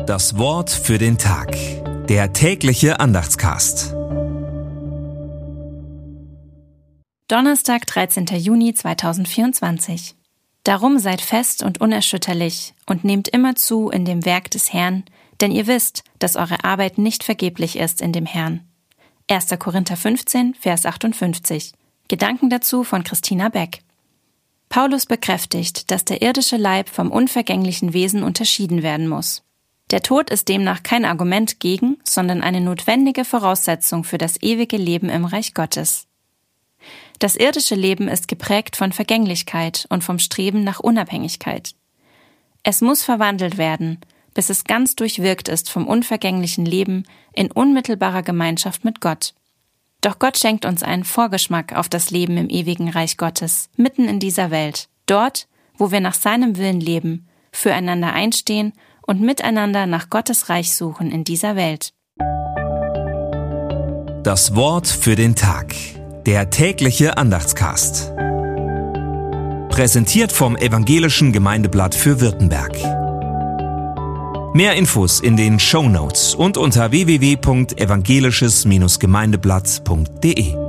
Das Wort für den Tag. Der tägliche Andachtscast. Donnerstag, 13. Juni 2024. Darum seid fest und unerschütterlich und nehmt immer zu in dem Werk des Herrn, denn ihr wisst, dass eure Arbeit nicht vergeblich ist in dem Herrn. 1. Korinther 15, Vers 58. Gedanken dazu von Christina Beck. Paulus bekräftigt, dass der irdische Leib vom unvergänglichen Wesen unterschieden werden muss. Der Tod ist demnach kein Argument gegen, sondern eine notwendige Voraussetzung für das ewige Leben im Reich Gottes. Das irdische Leben ist geprägt von Vergänglichkeit und vom Streben nach Unabhängigkeit. Es muss verwandelt werden, bis es ganz durchwirkt ist vom unvergänglichen Leben in unmittelbarer Gemeinschaft mit Gott. Doch Gott schenkt uns einen Vorgeschmack auf das Leben im ewigen Reich Gottes, mitten in dieser Welt, dort, wo wir nach seinem Willen leben, füreinander einstehen und miteinander nach Gottes Reich suchen in dieser Welt. Das Wort für den Tag. Der tägliche Andachtscast. Präsentiert vom Evangelischen Gemeindeblatt für Württemberg. Mehr Infos in den Shownotes und unter www.evangelisches-gemeindeblatt.de.